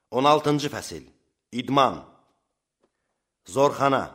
16-cı fəsil. İdman. Zorxana.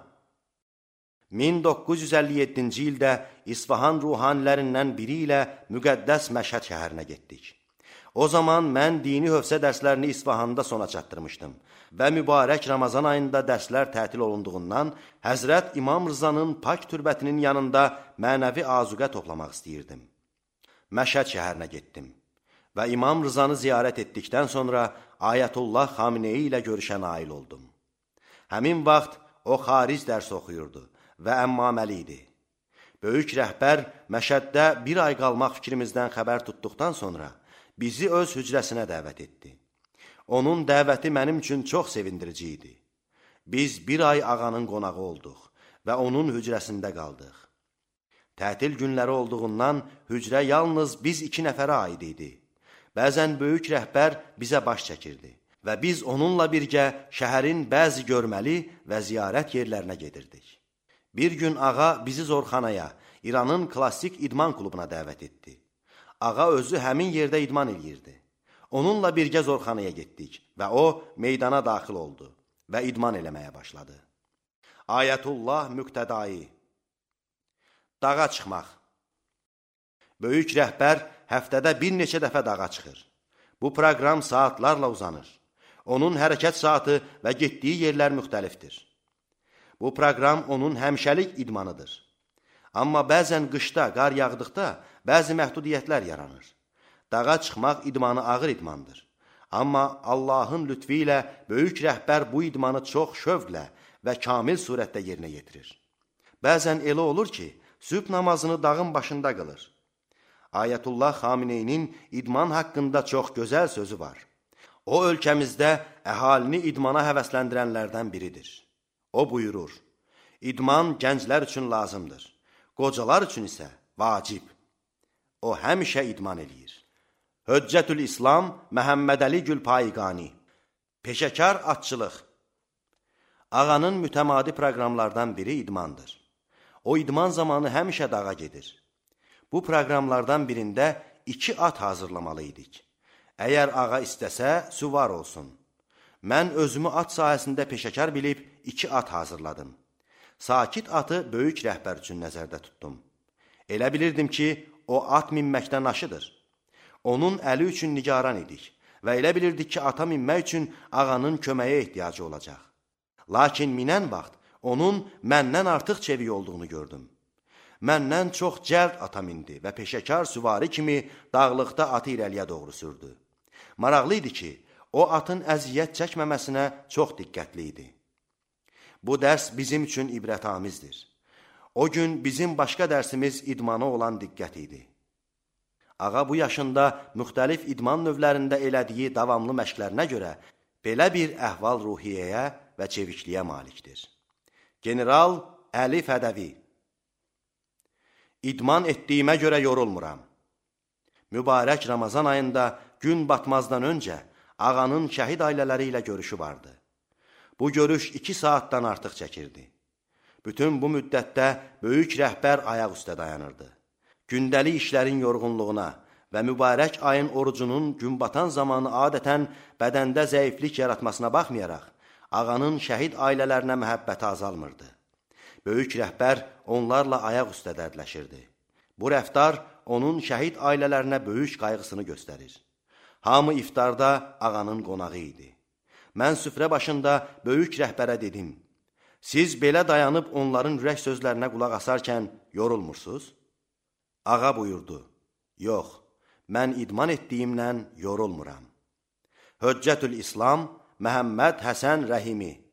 1957-ci ildə İsfahan ruhanilərindən biri ilə müqəddəs Məşhəd şəhərinə getdik. O zaman mən dini hövsə dərslərini İsfahanda sona çatdırmışdım və mübarək Ramazan ayında dərslər tətil olunduğundan Həzrət İmam Rızanın pak türbətinin yanında mənəvi azuqə toplamaq istəyirdim. Məşhəd şəhərinə getdim və İmam Rızanı ziyarət etdikdən sonra Ayətullah Xameneyi ilə görüşə nail oldum. Həmin vaxt o xaric dərs oxuyurdu və əmmaməli idi. Böyük rəhbər Məşhəddə bir ay qalmaq fikrimizdən xəbər tutduqdan sonra bizi öz hücrəsinə dəvət etdi. Onun dəvəti mənim üçün çox sevindirici idi. Biz bir ay ağanın qonağı olduq və onun hücrəsində qaldıq. Tətil günləri olduğundan hücrə yalnız biz 2 nəfərə aid idi. Bəzən böyük rəhbər bizə baş çəkirdi və biz onunla birgə şəhərin bəzi görməli və ziyarət yerlərinə gedirdik. Bir gün ağa bizi Zorxanaya, İranın klassik idman klubuna dəvət etdi. Ağa özü həmin yerdə idman eləyirdi. Onunla birgə Zorxanaya getdik və o meydana daxil oldu və idman eləməyə başladı. Ayətullah Müqtədai. Dağa çıxmaq. Böyük rəhbər həftədə bir neçə dəfə dağa çıxır. Bu proqram saatlarla uzanır. Onun hərəkət saatı və getdiyi yerlər müxtəlifdir. Bu proqram onun həmişəlik idmanıdır. Amma bəzən qışda, qar yağdıqda bəzi məhdudiyyətlər yaranır. Dağa çıxmaq idmanı ağır idmandır. Amma Allahın lütfi ilə böyük rəhbər bu idmanı çox şövqlə və kamil surətdə yerinə yetirir. Bəzən elə olur ki, sübh namazını dağın başında qılır. Ayətullah Xameneyinin idman haqqında çox gözəl sözü var. O, ölkəmizdə əhalini idmana həvəsləndirənlərdən biridir. O buyurur, idman gənclər üçün lazımdır, qocalar üçün isə vacib. O həmişə idman eləyir. Höccətül İslam Məhəmmədəli Gülpayıqani. Peşəkar atçılıq. Ağanın mütəmadi proqramlardan biri idmandır. O idman zamanı həmişə dağa gedir. Bu proqramlardan birində 2 at hazırlamalı idik. Əgər ağa istəsə, süvar olsun. Mən özümü at sahəsində peşəkar bilib 2 at hazırladım. Sakit atı böyük rəhbər üçün nəzərdə tutdum. Elə bilirdim ki, o at minməkdən aşıdır. Onun əli üçün nigaran idik və elə bilirdik ki, ata minmək üçün ağanın köməyə ehtiyacı olacaq. Lakin minən vaxt onun məndən artıq çevik olduğunu gördüm. Məndən çox cəld ata mindi və peşəkar süvari kimi dağlıqda atı irəliyə doğru sürdü. Maraqlı idi ki, o atın əziyyət çəkməməsinə çox diqqətli idi. Bu dərs bizim üçün ibrətamizdir. O gün bizim başqa dərsimiz idmana olan diqqət idi. Ağa bu yaşında müxtəlif idman növlərində elədiyi davamlı məşqlərinə görə belə bir əhval-ruhiyyəyə və çevikliyə malikdir. General Əli Fədəvi. İdman etdiyimə görə yorulmuram. Mübarək Ramazan ayında gün batmazdan öncə ağanın şəhid ailələri ilə görüşü vardı. Bu görüş 2 saatdan artıq çəkirdi. Bütün bu müddətdə böyük rəhbər ayaq üstə dayanırdı. Gündəlik işlərin yorğunluğuna və mübarək ayın orucunun gün batan zamanı adətən bədəndə zəiflik yaratmasına baxmayaraq, ağanın şəhid ailələrinə məhəbbəti azalmırdı. Böyük rəhbər onlarla ayaq üstə dərdləşirdi. Bu rəftar onun şəhid ailələrinə böyük qayğısını göstərir. Hamı iftarda ağanın qonağı idi. Mən süfrə başında böyük rəhbərə dedim, siz belə dayanıb onların ürək sözlərinə qulaq asarkən yorulmursuz? Ağa buyurdu, yox, mən idman etdiyimlə yorulmuram. Höccətül İslam Məhəmməd Həsən Rəhimi.